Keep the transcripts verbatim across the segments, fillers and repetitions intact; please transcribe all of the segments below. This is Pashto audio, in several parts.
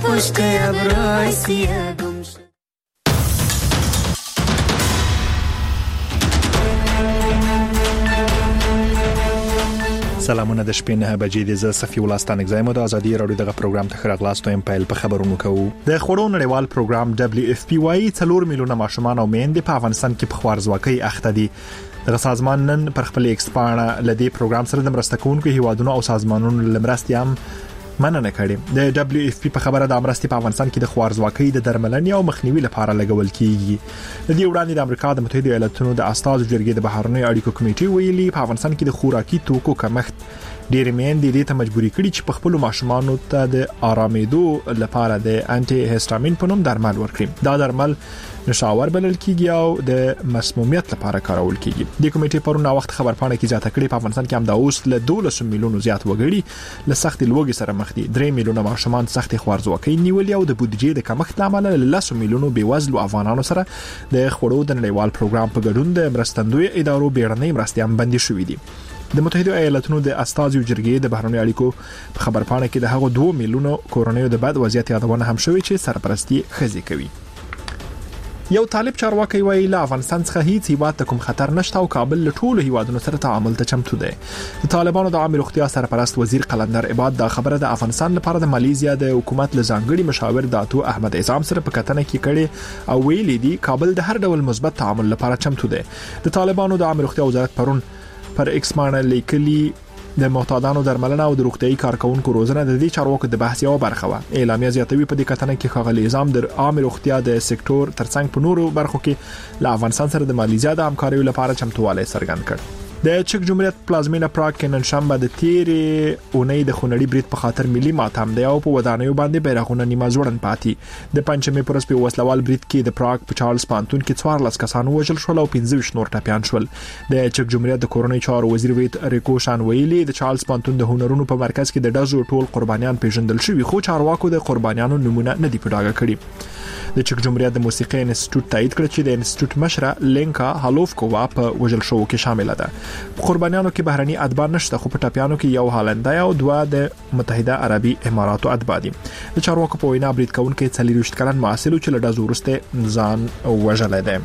پشت ابرای سیاه گم شد. سلامونه د شپې نه بجې د ز صفي ولستانک زایم د ازادي رادیو دغه پروګرام ته خراغلاستو ام پایل په خبرونو کوو. د خړو نړیوال پروګرام دبليو اف پی وايي څلور میلیونه ماشومان او میندې په افغانستان کې په خوارزواکۍ اخته دي. دغه سازمان نن پر خپل ایکسپانه لدی پروګرام سره د مرسته کوونکو هیوادونو او سازمانونو لمرستي هم مننه کړې. د دبليو اف پی په خبره د امرستي په افغانستان کې د خوارزواکۍ د درملنې او مخنیوي لپاره لګول کیږي. د دې وړاندې د امریکا د متحده ایالاتونو د استازو جرګې د بهرنیو اړیکو کمیټې ویلي په افغانستان کې د خوراکي توکو کمښت ډېر میندې دې ته مجبوري کړي چې په خپل ماشومانو ته د آرامېدو لپاره د انټي هیستامین په نوم درمل ورکړي. دا درمل نشاور بلل کیږي او د مسمومیت لپاره کارول کیږي. د کمیټې پرونه وخت خبرپاڼه کې ځاته کړي په افغانستان کې هم د اوس له دولس میلیونو زیات وګړي له سخت لوګي سره مخ دي. درې میلیونه ماشومان سخت خوارزواکۍ نیولې او د بودیجې د کمښت لامل له لس میلیونو بیوزلو افغانانو سره د خړو د نړیوال پروګرام په ګډون د مرستندوی ادارو بیړنۍ مرستې هم بندي شوې دي. د متحده ایالاتونو د استازو جرګې د بهرنیو اړیکو په خبرپاڼه کې د هغو دوه میلیونو کورونیو د بد وضعیت یادونه هم شوې چې سرپرستی خزي کوي. یو طالب چارواکي وایي له افغانستان څخه هیڅ هیواد ته کوم خطر نشته او کابل له ټولو هیوادونو سره تعامل ته چمتو دی. د طالبانو د عامه روغتیا سرپرست وزیر قلندر عباد دا خبره د افغانستان لپاره د ماليزیا د حکومت له ځانګړي مشاور داتو احمد اعظم سره په کتنه کې کړي او ویلي دي کابل د هر ډول مثبت تعامل لپاره چمتو دی. د طالبانو د عامه روغتیا وزارت پرون پر ایکس باندې لیکلي د معتادانو درملنه او د روغتيایي کارکونکو روزنه د دې چارواکو د بحث یو برخه و. اعلامیه زیاتوي په دې کتنه کې ښاغلي نظام د عامه روغتیا د سکتور ترڅنګ په نورو برخو کې له افغانستان سره د ماليزیا د همکارۍ لپاره چمتووالی څرګند کړ. د چک جمهوریت پلازمینه پراګ کې نن شنبه د تیرې اونۍ د خونړي برید په خاطر ملي ماتم دی او په ودانیو باندې بیرغونه نیمه ځوړن پاتې. د پنځمې پرس په وسلوال برید کې د پراګ په چارلز پانتون کې څوارلس کسان وژل شول او پنځه ویشت نور ټپيان شول. د چک جمهوریت د کورونی چارو وزیر ویت ریکوشان ویلي د چارلز پانتون د هنرونو په مرکز کې د ډزو ټول قربانیان پیژندل شوي خو چارواکو د قربانیانو نمونه نه دی پټاګه کړی. د چک جمهوریت د موسیقي انسټیټیوټ تایید کړ چې د انسټیټیوټ مشره لینکا هالوفکووا په وژل شو کې شامل ده. قربانیانو کې بهرني اتباع نشته خو په ټپيانو کې یو هالندای او دوه د متحده عربي اماراتو اتباع دي. د چارواکو په وینا برید کوونکي څلور ویشت کلن معسل چې له ډزو وروسته ځان وژل دي.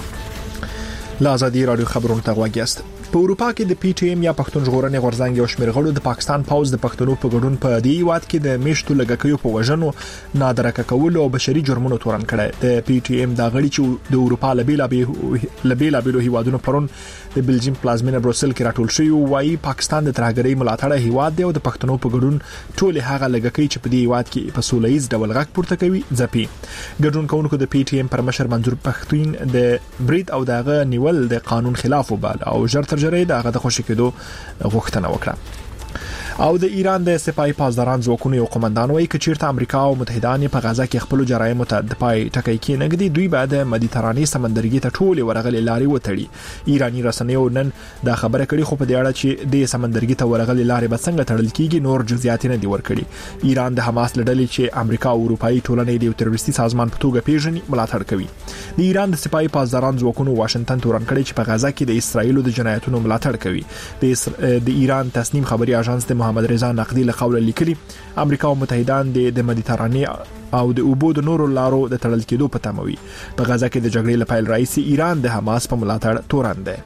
لا ازادي رادیو خبرونه ته غواګیاست. په اروپا کې د پی ټی ایم یا پښتون ژغورنې غورځنګ یو شمېر غړو د پاکستان پوز د پښتنو په ګډون په دې هیواد کې د میشتو لګکیو په وژنو نادرکه کول او بشري جرمونو تورن کړي. د پی ټی ایم د غړي چې د اروپا لبیلا به لبیلا به هیوادونو پرون د بلجیم پلازمینه بروسل کې راټول شوی وایي پاکستان د ترهګرۍ ملاتړ هیواد دی او د پښتنو په ګډون ټول هغه لګکې چې په دې هیواد کې په سولهییز ډول غږ پورته کوي ځپي. ګډون کوونکو د پی ټی ایم پر مشر منظور پښتون د برید او دغه نیول د قانون خلاف وبال او ژر تر ژره دغه د خوشی کېدو غوښتنه وکړه. او د ایران د سپای پاسداران ځواکونو یو قومندان وایي چې چیرته امریکا او متحدان په غزا کې خپل جرایم ته د پای ټکی کې نګدي دوی بعد مدیترانې سمندرګي ته ټول ورغلي لارې وتړي. ایرانی رسنیو نن دا خبره کړې خو په دې اړه چې د سمندرګي ته ورغلي لارې به څنګه تړل کیږي نور جزئیات نه دی ورکړي. ایران د حماس لړلې چې امریکا او اروپאי ټولنې د تروریستي سازمان په توګه پیژني ملاتړ کوي. د ایران د سپای پاسداران ځواکونو واشنگټن تورن کړي چې په غزا کې د اسرایل د جنایتونو ملاتړ کوي. د اسر... د ایران تصنیم خبري اژانس د محمد رضا نقدي له قوله لیکلي امریکا او متحدان د مدیترانې او د اوبو د نورو لارو د تړل کېدو په تموي. په غزا کې د جګړې لپاره رئیس ایران د حماس په ملاتړ تورن دی.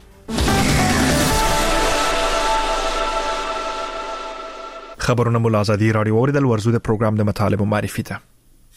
خبرونه مول ازادي رادیو اوریدل ورزو د پروګرام د مطالبه معرفي ته.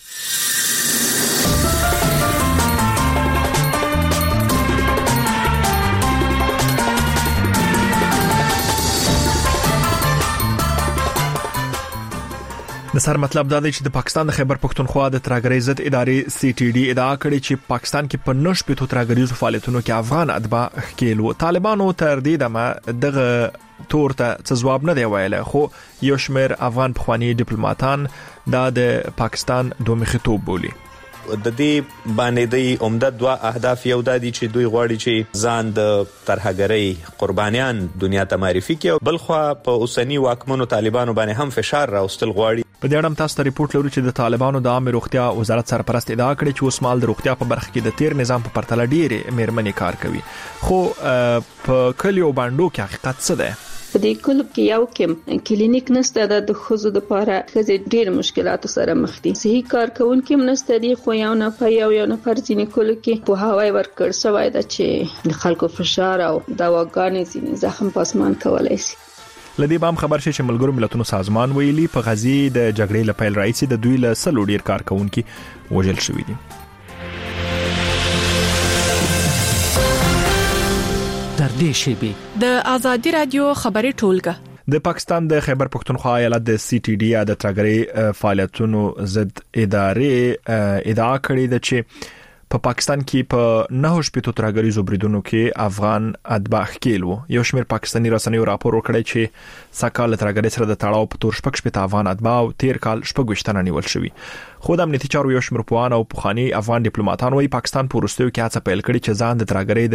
د سر مطلب دا دی چې د پاکستان د خیبر پختونخوا د ترهګرۍ ضد ادارې سی ټي ډي ادعا کړې چې پاکستان کې په نش په ترهګریزو فعالیتونو کې افغان اتباع ښکیل وو. طالبانو تر دې دمه دغه تور ته څه جواب نه دی ویلی خو یو شمېر افغان پخواني ډیپلوماټان دا د پاکستان دوه مخیتوب بولي. د دې باندې د عمده دوه اهداف یو د دي چې دوی غواړي چې ځان د ترهګرۍ قربانیان دنیا ته معرفي کړي، بل خو په اوسنی واکمنو طالبانو باندې هم فشار راوستل غواړي. په دې اړه تاسو ته ریپورت لرو چې د طالبانو د عامه روغتیا وزارت سرپرست ادعا کړې چې اوس مال د روغتیا په برخه کې د تیر نظام په پرتله ډېرې مېرمنې کار کوي. خو په کلیو باندې کې حقیقت څه دی؟ په دې کلب کې یو کم کلینیک نشته د ښځو لپاره. ښځې ډېر مشکلاتو سره مخ دي. صحي کارکونکي هم نشته دي، خو یو نفر یو یو نفر ځینې کلو کې پوهاوی ورکړ شوی ده چې د خلکو فشار او دواګانې ځینې زخم پاسمان کولای شي. لدی بام خبر شي چې ملګرو ملتونو سازمان ویلي په غزي د جګړې لپاره راځي د دوی له سلو ډیر کارکونکي وژل شوی دي. در دې شیبه د ازادي رادیو خبري ټولګه د پاکستان د خیبر پختونخوا ایالت د سی ټي ډي د ترګري فعالیتونو ضد ادارې ادعا کړې ده چې په پاکستان کې په نه شپږ ترګري زوبریدونو کې افغان اتباع ښکیل وو. یو شمېر پاکستاني رسنیو راپور وکړی چې ساکال ترګري سره د تړاو په تور شپږ شپږ افغان اتباع تیر کال شپږ وشتنه نیول شوی. خو د امنیتي چارو یو شمېر پوهان او پخوانی افغان ډیپلوماټان وايي پاکستان په وروستیو کې هڅه پیل کړې چې ځان د ترګري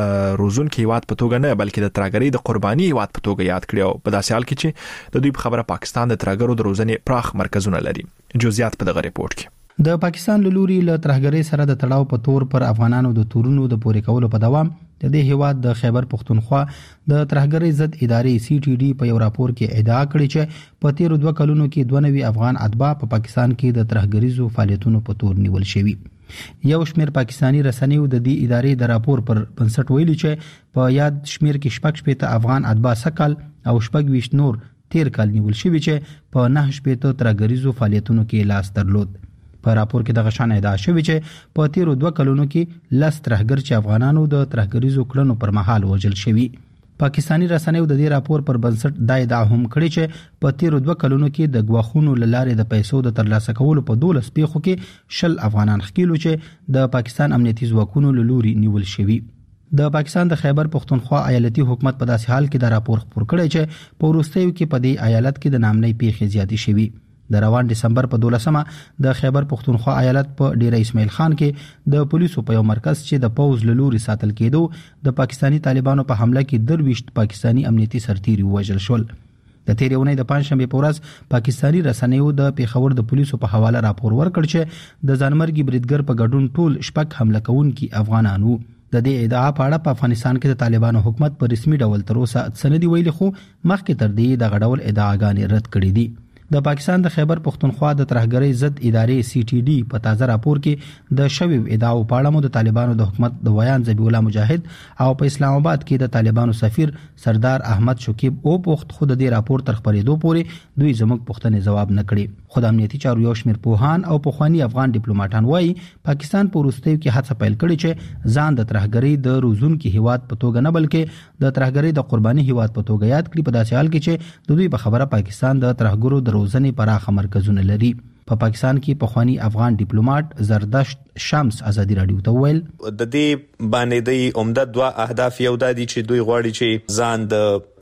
د روزونکو هیواد په توګه نه بلکې د ترګري د قرباني هیواد په توګه یاد کړي او په داسې حال کې چې د دوی په خبره پاکستان د ترګرو د روزنې پراخ مرکزونه لري. جزئیات په دغه ریپورت کې. د پاکستان لوري له ترهګرۍ سره د تړاو په تور پر افغانانو د تورونو د پورې کولو په دوام د دې هیواد د خیبر پختونخوا د ترهګرۍ ضد ادارې سی ټي ډي په یو راپور کې ادعا کړې چې په تیر دوه کلونو کې دوه نوي افغان اتباع په پاکستان کې د ترهګریزو فعالیتونو په تور نیول شوي. یو شمېر پاکستانی رسنیو د دې ادارې د راپور پر بنسټ ویلي چې په یاد شمېر کې شپږ شپږ افغان اتباع سکل او شپږ ویشت نور تیر کال نیول شوي چې په نه شپږ ترهګریزو فعالیتونو کې لاس درلود. په راپور کې دغه شان ادعا شوی چې په تیر دوه کلونو کې لس ترهګر چې افغانانو د ترهګریزو کړنو پر مهال وژل شوی. پاکستانی رسنیو د دې راپور پر بنسټ دا ادعا هم کړې چې په تیر دوه کلونو کې د غواخونو لاره د پیسو د ترلاسه کولو په دولس پیښو کې شل افغانان ښکیلو چې د پاکستان امنیتي ځواکونو لوري نیول شوی. د پاکستان د خیبر پختونخوا ایالتي حکومت په داسې حال کې د راپور خبر کړی چې په وروستیو کې په دې ایالت کې د نامنۍ پیښې زیاتې شوي. د روان دسمبر په دولسمه د خیبر پختونخوا ایالت په ډیره اسماعیل خان کې د پولیسو په یو مرکز چې د پوز لوري ساتل کېدو د پاکستانی طالبانو په حمله کې درويشت پاکستانی امنیتي سرتیري وژل شول. د تیر یونۍ د پنځشنبه په ورځ پاکستانی رسنیو د پیښور د پولیسو په حواله راپور ورکړ چې د ځانمرګي بریدګر په ګډون ټول شپږ حمله کوونکي افغانانو. د دې ادعا په اړه په افغانستان کې د طالبانو حکومت په رسمي ډول تر اوسه سندي ویلي خو مخکې تر دې د غډول ادعاګانې رد کړې دي. د پاکستان د خیبر پختونخوا د ترهګرۍ ضد ادارې سی ټي ډي په تازه راپور کې د شویو ادعاو په اړه د طالبانو د حکومت د ویان ذبیح الله مجاهد او په اسلام آباد کې د طالبانو سفیر سردار احمد شکیب او پخت خود د راپور تر خبرېدو پورې دوی زموږ پوښتنې جواب نه کړي. خو د امنیتي چارو یو شمېر پوهان او پخوانی افغان ډیپلوماټان وایي پاکستان په وروستیو کې هڅه پیل کړې چې ځان د ترهګرۍ د روزونکو هیواد په توګه نه بلکې د ترهګرۍ د قرباني هیواد په توګه یاد کړي. په داسې حال کې چې د دوی په خبره پاکستان د ترهګرو د روزنې پراخه مرکزونه لري. په پا پاکستان کې پخوانی افغان ډیپلوماټ زردشت شمس ازادي رادیو ته ویل د دې باندې د عمده دوه اهداف یو د دي چې دوی غواړي چې ځان د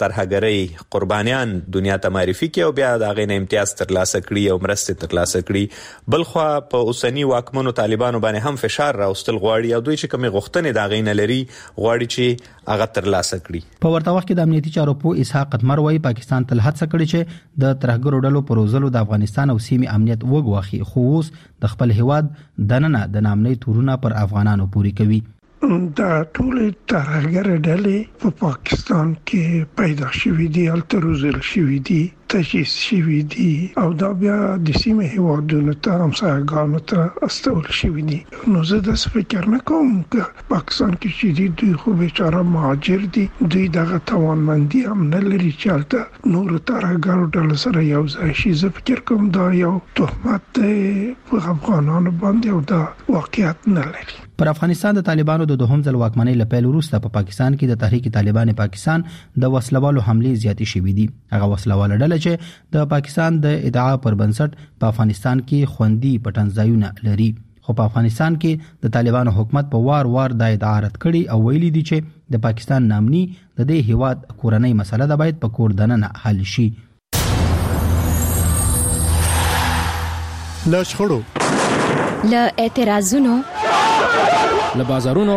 ترهګرۍ قربانیان دنیا ته معرفي کړي او بیا د غین امتیاز ترلاسه کړي او مرسته ترلاسه کړي. بلخو په اوسنی واکمنو طالبانو باندې هم فشار راوستل غواړي او دوی چې کومه غوښتنې د غین لري غواړي چې هغه ترلاسه کړي. په ورته وخت کې د امنیتي چارو په اسحاق قدمر وایي پاکستان تل هڅه کړې چې د ترهګرو ډلو پر وزلو د افغانستان او سیمې امنیت وګواخي خو اوس د خپل هیواد دننه د نامنۍ تورونه پر افغانانو پوری کوي. دا ټول ترهګر ډلې په پاکستان کې پیدا شوې دي، التروزل شوې دي، تجهیز شوې دي او دا بیا د سیمې هیوادونو ته همسایګانو ته استول شوې دي. نو زه د فکر نه کوم چې پاکستان کې چې دي دوی خو بیچاره مهاجر دي، دوی دغه توانمندي هم نه لري چې هلته نور ترهګرو ډلو سره یو ځای شي. زه فکر کوم دا یو تهمت په افغانانو باندې او دا واقعیت نه لري. پر افغانستان د طالبانو د دوهم ځل واکمنۍ له پیل وروسته په پاکستان کې د تحریک طالبان پاکستان د وسلوالو حملې زیاتې شوې دي. هغه وسلواله ډله چې د پاکستان د ادعا پر بنسټ په افغانستان کې خوندي پټنځایونه لري، خو په افغانستان کې د طالبانو حکومت په وار وار د ادعا رد کړي او ویلي دي چې د پاکستان نامني د دې هیواد کورنۍ مسله د باید په کور دننه حل شي. له شخړو، له اعتراضونو، له بازارونو،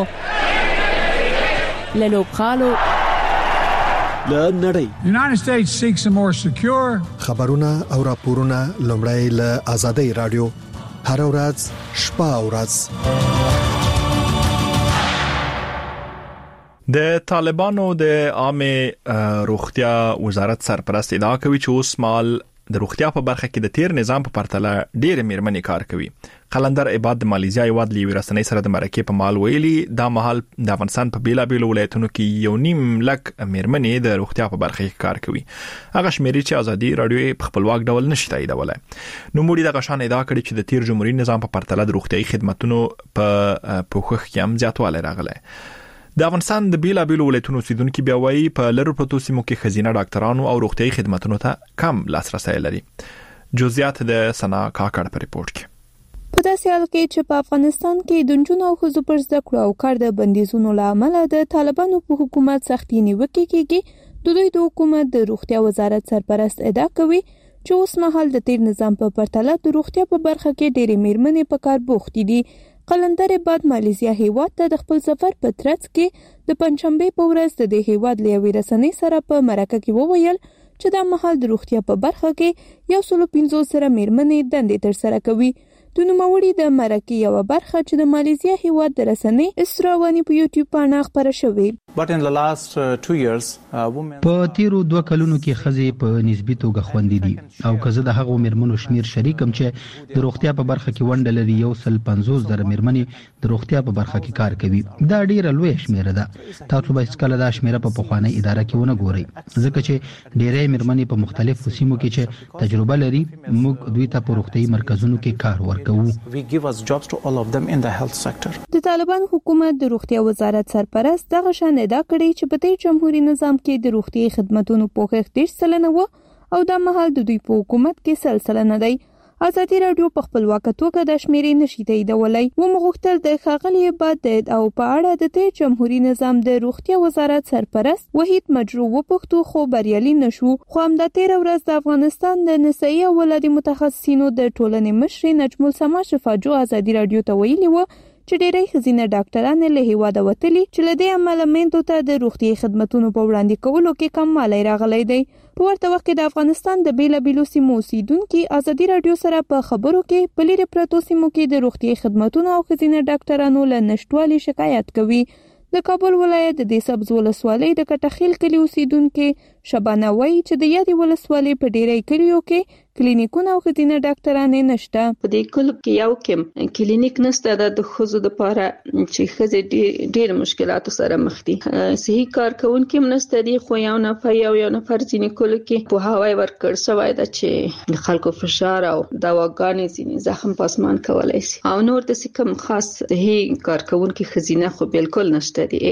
له لوبغالو، له نړۍ. United States seeks a more secure. خبرونه او راپورونه لومړی له آزادۍ رادیو هر ورځ شپه او ورځ. د طالبانو د عامه روغتیا وزارت سرپرست ادعا کوي چې اوس مال د روغتیا په برخه کې د تیر نظام په پرتله ډېر میرمنې کار کوي. قلندر عباد د مالیزیا یواد لیوی رسنۍ سره د مرکه په مال ویلي دا مهال د افغانستان په بیلا بیل ولایتونو کې یو نیم لک میرمنې د روغتیا په برخه کې کار کوي. هغه شمیرې چې ازادي رادیو په خپلواک ډول نشي تاییدولای. نو موږ د غشان ادعا کړې چې د تیر جمهوریت نظام په پرتله د روغتیايي خدماتو په پوښښ کې هم زیاتوالی راغلی. د افغانستان د بیلا بیل ولایتونو اوسیدونکو بیا وایي په لرو پروتو سیمو کې خزینه ډاکټرانو او روغتیايي خدماتو ته کم لاسرسي لري. جزئیات د سنا کاکړ په ریپورت کې. په داسې حال کې چې په افغانستان کې د نجونو او ښځو پر زده کړو او کار د بندیزونو له امله د طالبانو په حکومت سختي نیوکې کېږي، د دوی د حکومت د روغتیا وزارت سرپرست ادعا کوي چې اوس مهال د تیر نظام په پرتله د روغتیا په برخه کې ډېرې میرمنې په کار بوختې دي. قلندر بعد مالیزیا هیواد ته د خپل سفر په ترڅ کې د پنځشنبه په ورځ د هیواد لیوی رسنۍ سره په مرکه کې وویل چې د مهال د روغتیا په برخه کې یو سل پنځوس سره میرمنې دندې تر سره کوي. د نوموړي د مرکه یو برخه چې د مالیزیا هیواد د رسنۍ اسراوانی په یوټیوب باندې خبره شوې. په تیرو دوه کلونو کې خزې په نسبی توګه خوندې دي او کزه د هغو میرمنو شمیر شریکم چې د روغتیا په برخه کې ونډه لري یو سل پنځوس زره میرمنې د روغتیا په برخه کې کار کوي. دا ډیره لوی شمیره ده. تاسو به اسکله دا شمیره په پخوانی اداره کې ونه ګورئ ځکه چې ډیره میرمنې په مختلفو سیمو کې چې تجربه لري موږ دوی ته په روغتیايي مرکزونو کې کار ورکوو. We give us jobs to all of them in the health sector. د طالبان حکومت د روغتیا وزارت سرپرست دغه شان ادعا کړې چې په دې جمهوریت نظام کې د روغتیايي خدماتو پوښښ ډېر سلنه و او د مهال د دوی په حکومت کې سلسله نه دی. ازادي رادیو په خپلواک توګه د شمیرې نشي تاییدولای. و مغوښتل د ښاغلي عباد او په اړه د تیر جمهوریت نظام د روغتیا وزارت سرپرست وحید مجروح وپوښتو خو بریالي نشو. خو هم د تیر ورځ د افغانستان د نسایي او ولادي متخصصینو د ټولنې مشر نجم السما شفاجو ازادي رادیو ته ویلي و چې ډېری خزینه ډاکټران له هیواده وتلي چې له دې امله میندو ته د روغتیايي خدماتو په وړاندې کولو کې کموالی راغلی دی. په ورته وخت کې د افغانستان د بیلا بیلو سیمو اوسیدونکو ازادي رادیو سره په خبرو کې په لری پروتو سیمو کې د روغتیايي خدماتو او خزینه ډاکټرانو له نشټوالي شکایت کوي. د کابل ولایت د دیسبز ولسوالۍ د کټخیل کلی اوسیدونکو شبانه وایي چې د یادې ولسوالۍ په ډیری کلیو کې کلینیکونه او خزینه ډاکټرانې نشته. په دې کلو کې یو کم کلینیک نشته د ښځو لپاره چې ښځې ډېر مشکلاتو سره مخ دي. صحي کارکونکو نشته دي خو یو نفر یو یو نفر ځینې کلو کې په هواي ورکړ شوی دا چې د خلکو فشار او دواګانې ځینې زخم پاسمان کولای شي او نور د کوم خاص صحي کارکونکو خزینه خو بالکل نشته دي.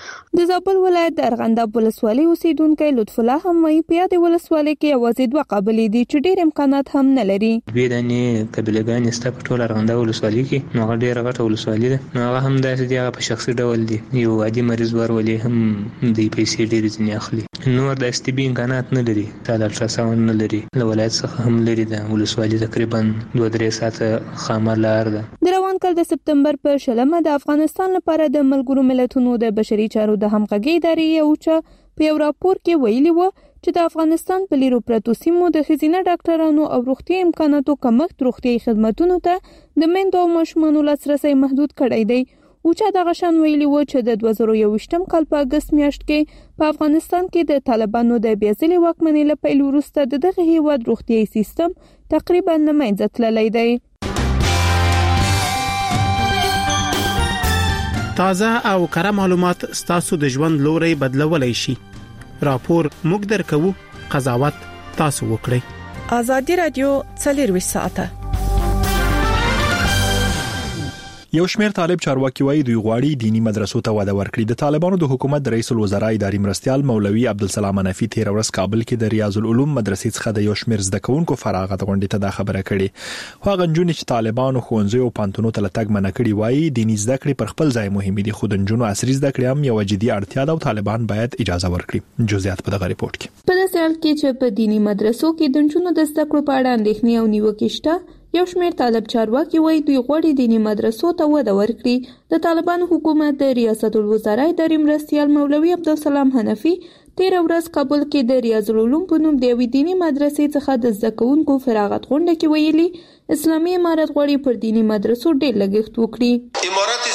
د زابل ولایت د ارغنداب ولسوالۍ اوسیدونکو لطف الله هم وایي په یادې ولسوالۍ کې یوازې دوه قابلې دي چې ډېر امکانات هم نه لري. دوی د نه قبیلهګانې ستا په ټول ارغنداب ولسوالۍ کې نو هغه ډېره غټه ولسوالۍ ده. نو هغه هم داسې دی هغه په شخصي ډول دی یو عادي مریض ورولې هم د پیسې ډېرې ځینې اخلي. نور د استبي امکانات نه لري. دا د الټراساوند نه لري. له ولایت څخه هم لري د ولسوالۍ تقریبا دوه درې ساعته خامه لار ده. د روان کال د سپتمبر په شلمه د افغانستان لپاره د ملګرو ملتونو د بشري چارو د همغږي ادارې یو چې په یو راپور کې ویلي و چې د افغانستان په لیرو پرتو سیمو د خزینه ډاکټرانو او روغتي امکاناتو کمښت روغتي خدماتو ته د میندو او ماشومانو لاسرسي محدود کړی دی. او چې د غشن ویلي و چې د دوه زره یوویشتم کال په اگست میاشت کې په افغانستان کې د طالبانو د بیازلي واکمنۍ له پیل وروسته د دغه هیواد روغتيایي سیستم تقریبا له منځه تللی دی. تازه او کره معلومات ستاسو د ژوند لوري بدلولای شي. راپور موږ درکو، قضاوت تاسو وکړئ. ازادي رادیو څلور ساعته. یو شمېر طالب چارواکي وایي دوی غواړي دینی مدرسو ته وده ورکړي. د طالبانو د حکومت د رئیس الوزرا اداري مرستيال مولوي عبدالسلام حنفي تیر ورځ کابل کې د ریاض العلوم مدرسې څخه د یو شمېر زده کوونکو فراغت غونډې ته دا خبره کړې. خو غنجونې چې طالبانو ښوونځي او پانتونو ته لټګ منع کړي وایي دینی زده کړې پر خپل ځای مهمه دي خو د جنونو عصري زده کړې هم یو جدي اړتیا ده او طالبان باید اجازه ورکړي. جزئیات په دغه ریپورت کې. په داسې حال کې چې په دینی مدرسو کې د جنونو د زده کړو په اړه اندېښنې او نیوکې شته، یو شمېر طالب چارواکي وایي دوی غواړي دینی مدرسو ته وده ورکړي. د طالبانو حکومت د ریاست الوزرا اداري مرستيال مولوي عبدالسلام حنفي تیر ورځ کابل کې د ریاض العلوم په نوم د یوې دینی مدرسې څخه د زده کوونکو فراغت غونډه کې ویلي اسلامي امارت غواړي پر دینی مدرسو ډېر لګښت وکړي. امارت اسلامي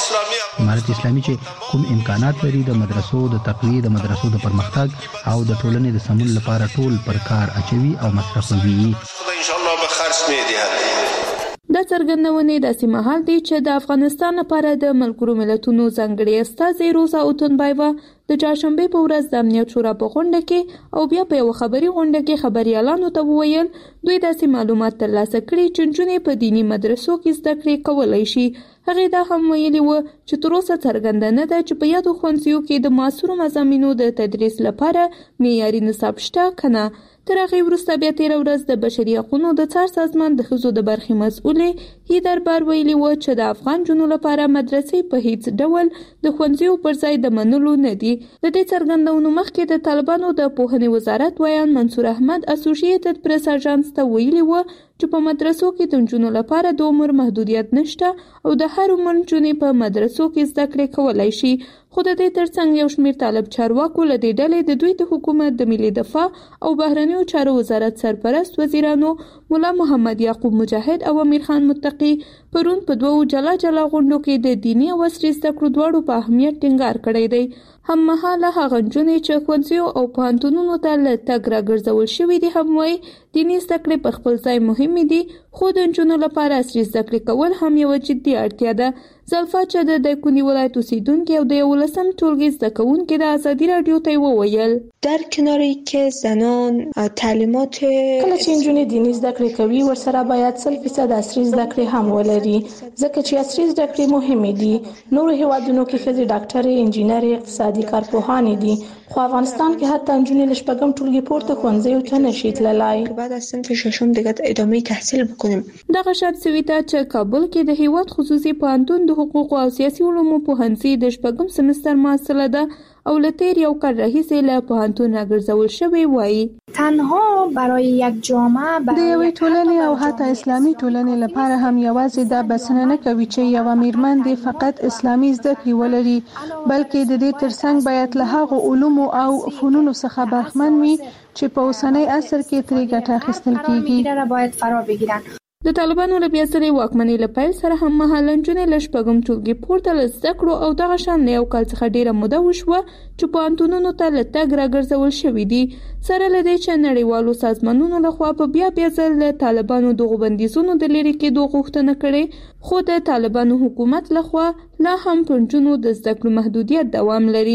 امارت اسلامي چې کوم امکانات لري د مدرسو د تقویه د مدرسو د پرمختګ او د ټولنې د سمون لپاره ټول پر کار اچوي او مصرفوي. ان شاء الله به خرج میدي. دا څرګندونه د سیمهال دی چې د افغانستان لپاره د ملګرو ملتونو ځانګړي استازي روزا اوتونبایوا د چهارشنبه په ورځ د امنیت شورا په غونډه کې او بیا په یو خبري غونډه کې خبريالانو ته وویل دوی داسې معلومات ترلاسه کړي چې نجونې په دینی مدرسو کې زده کړې کولای شي. هغه دا هم ویلي و چې تر اوسه څرګنده نه ده چې په یادو ښوونځیو کې د معاصرو مضامینو د تدریس لپاره معیاري نصاب شته کنه. تر هغه وروسته بیا تیر ورځ د بشري حقوقو د څار سازمان د ښځو د برخې مسؤلې هیدر بار ویلي و چې د افغان جنو لپاره مدرسې په هیڅ ډول د ښوونځیو پر ځای د منلو نه دي. د دې څرګندونو مخکې د طالبانو د پوهنې وزارت ویان منصور احمد اسوسییټډ پریس اژانس ته ویلي و چې په مدرسو کې د نجونو لپاره د عمر محدودیت نشته او د هر عمر نجونې په مدرسو کې زده کړې کولای شي. خو د دې ترڅنګ یو شمېر طالب چارواکو له دې ډلې د دوی د حکومت د ملي دفاع او بهرنیو چارو وزارت سرپرست وزیرانو مولا محمد یعقوب مجاهد او امیر خان متقی پرون په دوو جلا جلا غونډو کې د دینی او عصري زده کړو دواړو په اهمیت ټینګار کړی دی. هم مهاله هغه نجونې چې ښوونځیو او پوهنتونونو ته له تګ راګرځول شوي دي هم وایي دیني زده کړې په خپل ځای مهمې دي خو د نجونو لپاره عصري زده کړې کول هم یوه جدي اړتیا ده. زلفا چې د دایکنډي ولایت اوسیدونکې او د یولسم ټولګي زده کوونکې د ازادي راډیو ته وویل در کنار اینکه زنان تعلیمات کله چې نجونې دیني زده کړې کوي ورسره باید سل فیصد عصري زده کړې هم ولري ځکه چې عصري زده کړې مهمې دي. نورو هیوادونو کې ښځې ډاکټرې انجینرې اقتصادي کارپوهانې دي خو افغانستان کې حتی نجونې له شپږم ټولګي پورته ښوونځیو ته نشي تللی. بعد از صنف ششم دیگه ادامه تحصیل بکنیم. دغه شان سویتا چې کابل کې د هیواد خصوصي پوهنتون د حقوق او سیاسي علومو پوهنځي د شپږم سمستر محصله ده او له تیر یو کال راهیسې له پوهنتون راګرځول شوی وایي تنها برای یک جامعه د یوې ټولنې او حتی اسلامي ټولنې لپاره هم یوازې دا بسنه نه کوي چې یوه میرمن دې فقط اسلامي زده کړې ولري بلکې د دې ترڅنګ باید له هغو علومو او فنونو څخه برخمن وي چې په اوسنی عصر کې ترې ګټه اخیستل کیږي. باید فرا بگیرن. د طالبانو له بیا سره واکمنۍ له پیل سره هم مهاله نجونې له شپږم ټولګي پورته له زده کړو او دغه شان له یو کال څخه ډېره موده وشوه چې پوهنتونونو ته له تګ راګرځول شوي دي. سره له دې چې نړیوالو سازمانونو لخوا په بیا بیا ځل له طالبانو دغو بندیزونو د لرې کېدو غوښتنه کړې خو د طالبانو حکومت لخوا لا هم په نجونو د زده کړو محدودیت دوام لري.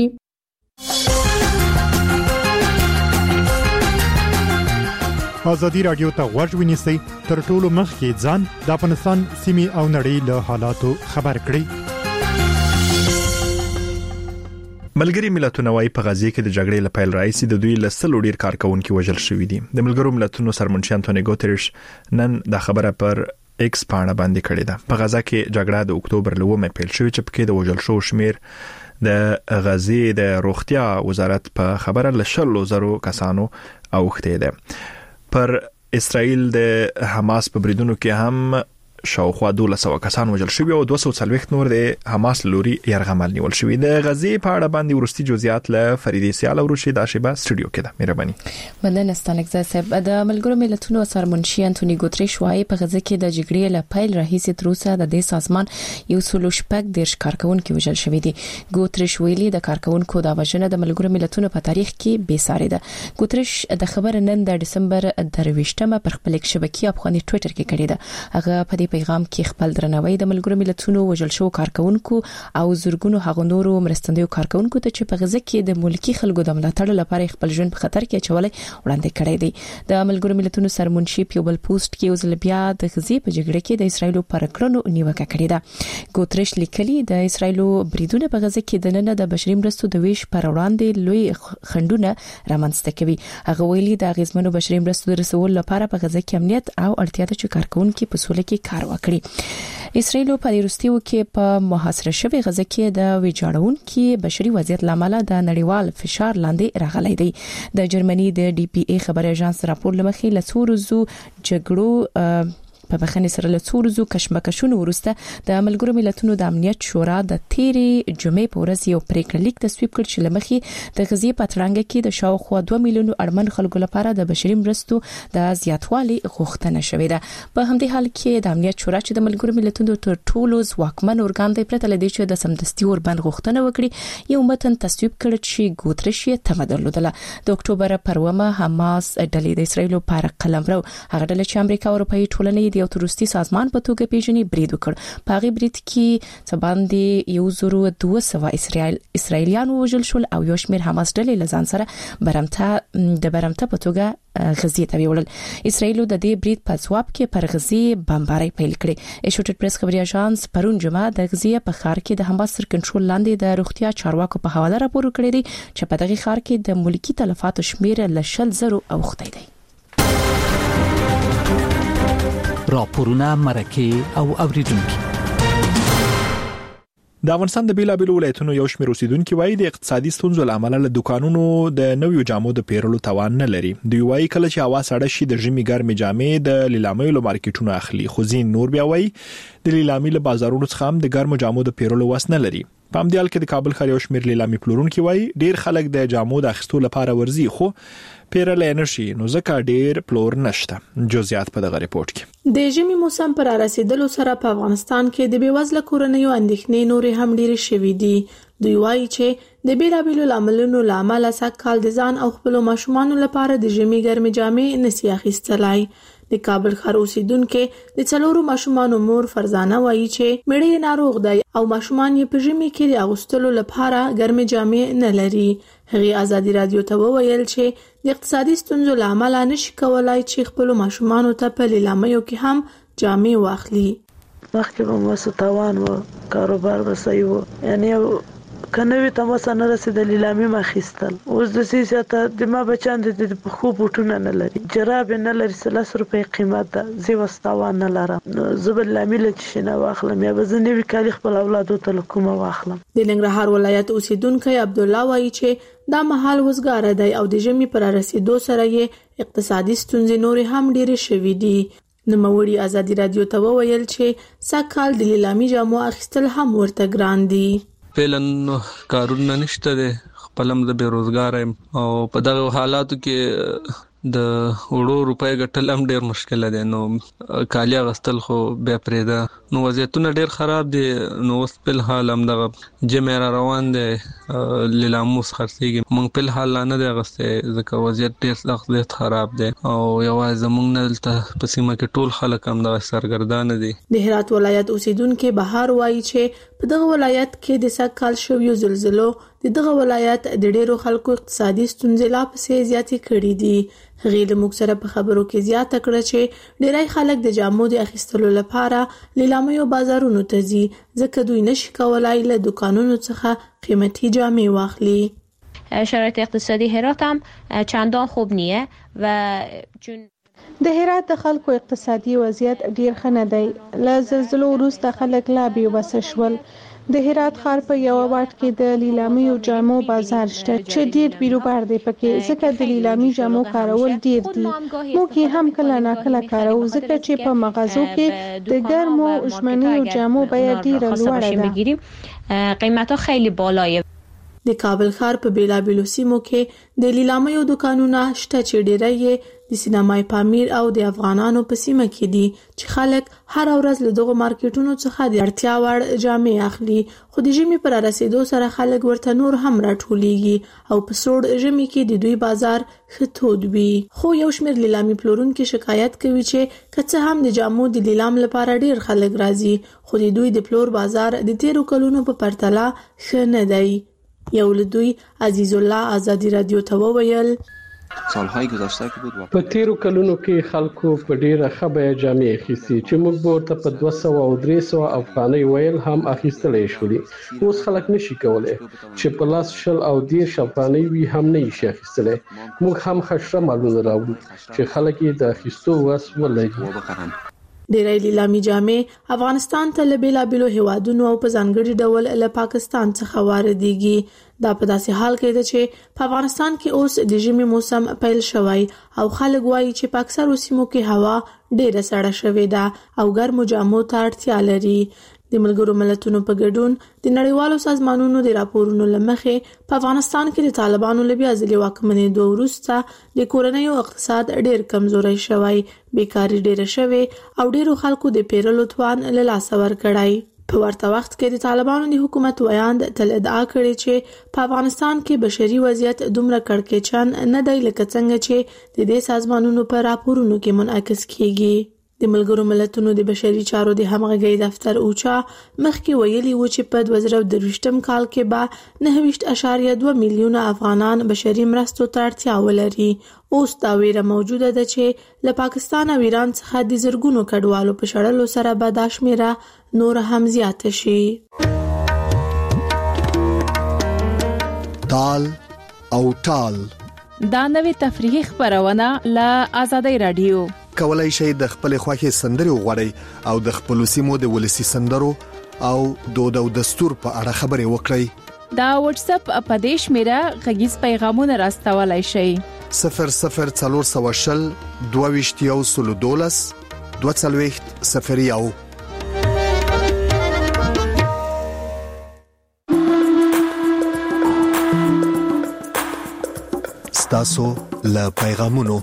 ازادي راډیو ته غوږ ونیسئ تر ټولو مخکې ځان د افغانستان سیمې او نړۍ له حالاتو خبر کړئ. ملګری ملتونه وايي په غزه کې د جګړې لپاره رئیس د دوی لسل ډیر کارکونکو وژل شوې دي. د ملګرو ملتونو سرمنشي انټونیو ګوتریش نن د خبره پر ایکس پاڼه باندې کړې ده. په غزه کې جګړه د اکتوبر لومې پیل شوې چې پکې د وژل شو شمیر د غزې د روغتیا وزارت په خبره لشل زرو کسانو اوخته ده. پر اسرائیل د حماس په بریدونو کې هم شاوخوا دولس سوه کسان وژل شوي او دوه سوه څلوېښت نور د حماس لوري یرغمل نیول شوي. د غزې په اړه باندې ورستي جزئیات له فریدې سیال او رشید عاشبه سټوډیو کې ده. مهرباني. مننه ستانګزه صاحب. د ملګرو ملتونو سرمنشي انټونیو ګوتریش وايي په غزه کې د جګړې له پیل راهیسې تر اوسه د دې سازمان یو سلو شپږ دیرش کارکونکو وژل شوي دي. ګوتریش ویلي د کارکونکو د وژنه د ملګرو ملتونو په تاریخ کې بې ساري ده. ګوتریش د خبر نن د دسمبر درویشتمه پر خپل شبکې افغاني ټوئیټر کې کړی ده. هغه په دې پیغام کې خپل درناوی د ملګرو ملتونو وژل شو کارکونکو او زورګونو هغو نورو مرستندوی کارکونکو ته چې په غزه کې د ملکی خلکو د ملاتړ لپاره خپل ژوند په خطر کې اچولای وړاندې کړی دی. د ملګرو ملتونو سرمنشي په بل پوسټ کې وزل بیا د غزې په جګړه کې د اسرایلو پر کړنو نیوکه کړې ده. ګوتریش لیکلي د اسرایلو بریدونه په غزه کې د نن د بشري مرستو د ویش پر وړاندې لوی خندونه رامنځته کوي. هغه ویلي د غزمنو بشري مرستو د رسول لپاره په غزه کې امنیت او اړتیا ده چې کارکونکو په سولې کې کار وکړي. اسرائیل په وروستیو کې په محاصره شوی غزه کې د ویجاړونکو بشري وضعیت لامل د نړیوال فشار لاندې راغلی دی. د جرمني د ډي پی ای خبري اژانس راپور لمخې لڅورزو جګړو په بخښنې سره له څو ورځو کشمکشونو وروسته د ملګرو ملتونو د امنیت شورا د تیرې جمعې په ورځ یو پریکړه لیک تصویب کړ چې لمخې د غزې په تړانګه کې د شاوخوا دوه میلیون اړمن خلکو لپاره د بشري مرستو د زیاتوالي غوښتنه شوې ده. په همدې حال کې د امنیت شورا چې د ملګرو ملتونو تر ټولو ځواکمن ارګان دی پرته لدې چې د سمدستي اوربند غوښتنه وکړي یو متن تصویب کړ چې ګوترش یې تمه درلودله. د اکتوبر پر اوومه حماس ډلې د اسرایل پر قلمرو هغه ډله چې امریکا او اروپאי ټولنې د یو تروریستي سازمان په توګه پیژني برید وکړ. په هغه برید کې څه باندې یو زرو دوه سوه اسرائیل اسرائیلیان وژل شول او یو شمېر حماس ډلې لزان سره برمته د برمته په توګه غزې ته ویول. اسرائیل د دې برید په ځواب کې پر غزې بمباري پیل کړې. ایشوټډ پریس خبري اژانس پرون جمعه د غزې په ښار کې د حماس تر کنټرول لاندې د روغتیا چارواکو په حواله راپور کړی دی چې په دغه ښار کې د ملکی تلفاتو شمیر ل شل زرو اوختی دی. راپورونه مرکه او اوریدونکو. د افغانستان د بیلابیلو ولایتونو یو شمېر اوسیدونکو وایي د اقتصادي ستونزو لامل له دکانونو د نویو جامو د پیرلو توان نه لري. دوی وایي کله چې هوا سړه شي د ژمي ګرمې جامې د لیلامۍ له مارکیټونو اخلي. خو ځین نور بیا وایي د لیلامۍ له بازارونو څخه هم د ګرمو جامو د پیرلو وس نه لري. په همدې حال کې د کابل ښار یو شمېر لیلامي پلورونکي وایي ډیر خلک د جامو د اخیستو لپاره ورځي خو پیرل انرژي نو ځکه ډیر پلور نشته. جزئیات په دغه ریپورت کې. د ژمي موسم پر رسیدلو سره په افغانستان کې د بیوزله کورنیو اندېښنې نورې هم ډېرې شوې دي. دوی وایي چې د بیلابیلو لاملونو لامل سږکال د ځان او خپل ماشومان لپاره د ژمي ګرمې جامې نسی اخیستلای. د کابل ښار اوسیدونکو د څلورو ماشومان مور فرزانه وایي چې مړی ناروغ دی او ماشومان یې په ژمي کې د اغوستلو لپاره ګرمې جامې نه لري. هغه ازادي رادیو ته وویل چې د اقتصادي ستونزو لامل نشي کولای چې خپل ماشومان ته په لیلامیو کې هم جامې واخلي. مخکې به مو ستوان و کاروبار به صحیح و یعنی کنوي تاسو نه رسیدل لیلامي ما خېستل. اوس د سیاست د ما بچان د خو بوټونه نه لري جراب نه لري ثلاث روپۍ قیمت ده زی واستوان نه لرم زبر لامل چې نه واخلم یا به زنه وکالي خپل اولادو ته کومه واخلم. د ننګرهار ولایت اوسیدونکو عبد الله وایي چې دا محل وزګار دی او د ژمي پر رسیدو سره یې اقتصادي ستونزې نور هم ډېرې شوې دي. نوموړي ازادي رادیو ته وویل چې سږکال د لیلامي جامو اخیستل هم ورته ګران دي. پلن کارونه نشته ده خپلم د بیروزګار او په دغه حالاتو کې د وړو روپۍ ګټل هم ډیر مشکل دي. نو کالیا غستل خو بیا پرېده نو وضعیتونه ډیر خراب دي. نو اوس په حال هم د جمع را روان دي لیلاموس خرڅيږي مونږ په حال نه دی غسته ځکه وضعیت ډیر سخت دي خراب دي او یوازې زمونږ نه دلته په سیمه کې ټول خلک هم د سرګردان دي. د هرات ولایت اوسیدونکو بهار وایي چې په دغه ولایت کې د سږکال شویو زلزلو د دغه ولایت د ډیرو خلکو اقتصادي ستونزې لا پسې زیاتې کړې دي. هغه د موږ سره په خبرو کې زیاته کړه چې ډیری خلک د جامو د اخیستلو لپاره لیلامیو بازارونو ته ځي ځکه دوی نشي کولای له دکانونو څخه قیمتي جامې واخلي. شرایط اقتصادی هرات هم چندان خوب نیه و چون د هرات د خلکو اقتصادي وضعیت ډیر ښه نه دی. له زلزلو وروسته خلک لا بېوسه شول. د هرات ښار په یو واټ کې د لیلامي جامو بازار شته چې ډیر بیروبار دی پکې ځکه د لیلامي جامو کارول ډیر دي. موږ یې هم کله ناکله کارو ځکه چې په مغازو کې د ګرمو ژمنیو جامو بیه ډیره لوړه ده. قیمتها خیلی بالایه. د کابل ښار په بیلابیلو سیمو کې د لیلامیو دکانونه شته چې ډیری د سینمای پامیر او د افغانانو په سیمه کې دي چې خلک هر ورځ له دغه مارکیټونو څخه د اړتیا وړ جامې اخلي. خو د ژمي پر رسیدو سره خلک ورته نور هم راټولېږي او په سوړ ژمي کې د دوی بازار ښه تود وي. خو یو شمېر لیلامي پلورونکي شکایت کوي چې که څه هم د جامو د لیلام لپاره ډیر خلک راځي خو د دوی د پلور بازار د تیرو کلونو په پرتله ښه نه دی. یو له دوی عزیز الله ازادي رادیو ته وویل سالهای گذشته که بود په تیرو کلونو کې خلکو په ډیره خبره جامې اخیستي چې موږ ورته په دوه سوه او درې سوه افغانۍ ویل هم اخیستلې شولې. اوس خلک نشي کولای چې په لاس شل او دېرش افغانۍ وي هم نه شي اخیستلی. موږ هم خشره مالونه راوړو چې خلک یې د اخیستو وس ولري. ډېری لیلامي جامې افغانستان ته له بیلابېلو هیوادونو او په ځانګړي ډول له پاکستان څخه واردېږي. دا په داسې حال کې ده چې په افغانستان کې اوس د ژمي موسم پیل شوی او خلک وایي چې په اکثرو سیمو کې هوا ډېره سړه شوې ده او ګرمو جامو ته اړتیا لري. د ملګرو ملتونو په ګډون د نړیوالو سازمانونو د راپورونو لمخې په افغانستان کې د طالبانو له بیا ځلې واکمنېدو وروسته د کورنیو اقتصاد ډېر کمزوری شوی، بیکاري ډېره شوې او ډېرو خلکو د پیرلو توان له لاسه ورکړی. په ورته وخت کې د طالبانو د حکومت ویاند تل ادعا کړې چې په افغانستان کې بشري وضعیت دومره کړکېچن نه دی لکه څنګه چې د دې سازمانونو په راپورونو کې منعکس کیږي. د ملګرو ملتونو د بشري چارو د همغږۍ دفتر اوچا مخکې ویلي و چې په دوه زره درویشتم کال کې به نهه ویشت اعشاریه دوه میلیونه افغانان بشري مرستو ته اړتیا ولري. اوس دا ویره موجوده ده چې له پاکستان او ایران څخه د زرګونو کډوالو په شړلو سره به دا شمیره نور هم زیاته شي. تال او ټال دا نوې تفریحي خبرونه له آزادۍ رادیو. کولای شئ د خپل خوښي سندري وغوړئ او د خپل سیمو د ولسی سندرو او دود او دستور په اړه خبرې وکړئ. دا واتس اپ اپدیش میرا غږیز پیغامونه راستولای شئ. صفر صفر څلور سوه شل دوه ویشت یو سل دولس دوه څلوېښت صفر یو. ستاسو له پیغامونو.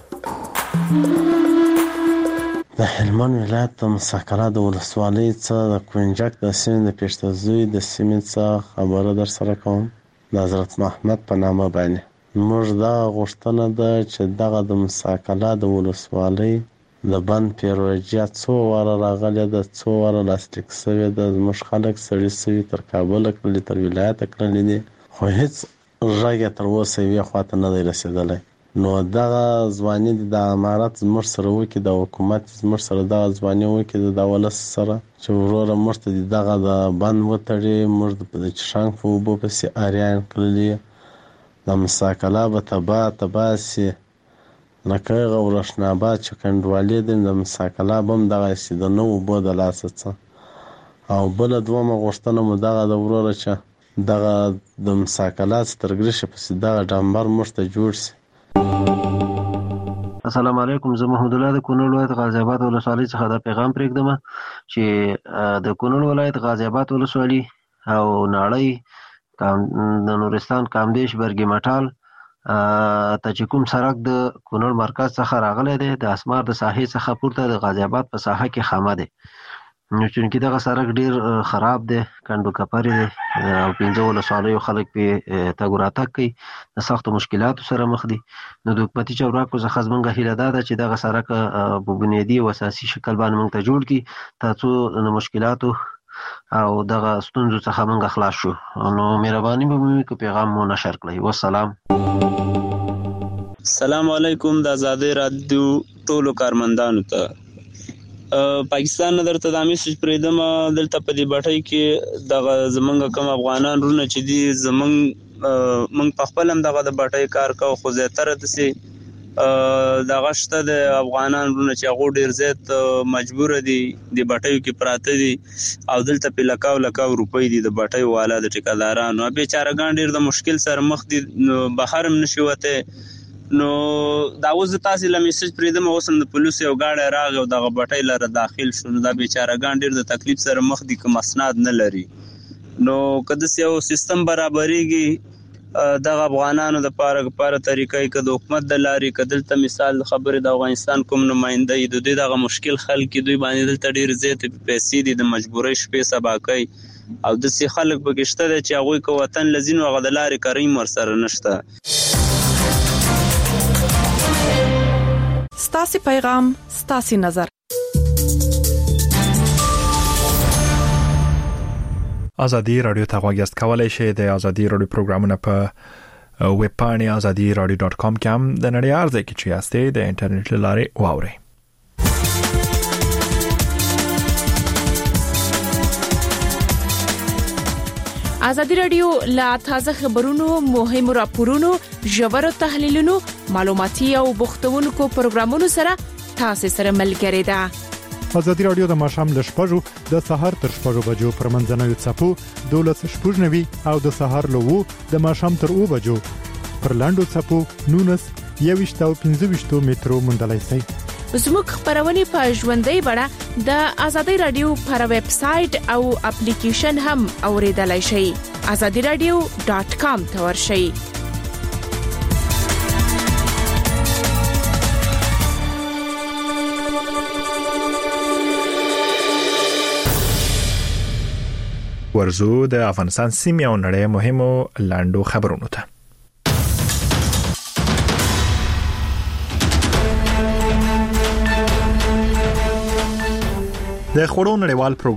د هلمند ولایت د مساکره د ولسوالۍ څخه د کونجک د سیمې د پېشتزوی د سیمې څخه خبره در سره کوم. د حضرت محمد په نامه باندې موږ دا غوښتنه ده چې دغه د مساکره د ولسوالۍ د بند پیروژه څو واره راغلې ده، څو واره لاسلیک شوې ده. زموږ خلک سړي شوي تر کابل کړلي، تر ولایت کړلي دي، خو هیڅ غږ تر اوسه یوې خواته نه دی رسېدلی. نو دغه ځواني د امارت زموږ سره وکړي، د حکومت زموږ سره دغه ځواني وکړي د ولس سره چې وروره موږ ته دغه د بند وتړي. موږ د چشانګ په اوبو پسې اریان کړلي، د مساکله به تباه تباه سي لکه هغه ورشناباد چې کنډوالې دي، د مساکله به هم دغسې د نه اوبو د لاسه څه. او بله دومه غوښتنه مو دغه د وروره چې دغه د مساکله سترګریشه پسې دغه ډامبر موږ ته جوړ سي. السلام علیکم. زه محمد الله د کونړ ولایت غازی آباد ولسوالۍ څخه دا پیغام پرېږدم چې د کونړ ولایت غازی آباد ولسوالۍ او ناړۍ د نورستان کامدیش برګي مټال ته چې کوم سړک د کونړ مرکز څخه راغلی دی، د اسمار د ساحې څخه پورته د غازی آباد په ساحه کې خامه دی. نو چونکې دغه سړک ډیر خراب دی، کندو کپرې دی او پنځه ولسوالیو خلک پې تګ راتګ کوي، د سختو مشکلاتو سره مخ دي. نو د حکومتي چارواکو څخه زموږ هیله دا ده چې دغه سړک په بنیادي او اساسي شکل باندې موږ ته جوړ کړي تر څو د مشکلاتو او دغه ستونزو څخه موږ خلاص شو. نو مهرباني به مو وکړئ پیغام مو نشر کړئ. والسلام. السلام علیکم. د آزادۍ رادیو ټولو کارمندانو ته پاکستان نه درته د میسج پرېږدم. دلته په دې بټۍ کې دغه زمونږ کوم افغانان رونه چې دي، زمونږ موږ په خپل هم دغه د بټۍ کار کوو، خو زیاتره داسې دغه شته د افغانان رونه چې هغو ډېر زیات مجبوره دي د بټیو کې پراته دي او دلته پې لکاو لکاو روپۍ دي د بټیو والا د ټیکهدارانو. بېچارهګان ډېر د مشکل سره مخ دي، نو بهر هم نشي وتی. نو دا اوس د تاسې له میسج پرېږدم، اوس هم د پولیسو یو گاډی راغی او دغه بټۍ لره داخل شو. نو دا بیچارهګان ډېر د تکلیف سره مخ دي که مسناد نه لري. نو که داسې یو سیستم برابرېږي دغه افغانانو دپاره لپاره طریقه که د حکومت د لارې، که دلته مثال خبرې د افغانستان کوم نماینده یي، د دوی دغه مشکل خلک دوی باندې دلته ډېرې زیاتې پیسې دي، د مجبورۍ شپې سبا کوي او داسې خلک پکې شته دی چې هغوی که وطن له ځي نو هغه د لارې کریم ورسره نشته. ستاسو پیغام ستاسو نظر. آزادی رادیو ته غوږ کولای شئ. د آزادی رادیو پروګرامونه په ویب پاڼې آزادی رادیو ډاټ کام کې هم د نړۍ هر ځای کې چې یاستئ د انټرنیټ له لارې واورئ. آزادی رادیو لا تازه خبرونو، مهمو راپورونو، ژورو تحلیلونو، معلوماتي او بوختونکو پروګرامونو سره تاسو سره ملګری ده. ازادي رادیو د ماشام ل شپږو د سحر تر شپږو بجو پر منځنوي چپو دولس شپږنوي او د سحر له وو د ماشام تر او بجو پر لاندو چپو نونس یويشت او پنځه مترو مندلای سي. زموږ خبرونه په ژوندۍ بڼه د ازادي رادیو پر ویب سټ او اپلیکیشن هم اوریدلای شئ. azadi radio dot com ته ورشئ. ورزو د افغانستان سیمې او نړۍ مهمو لاندو خبرونو ته. د خبرونو نړیوال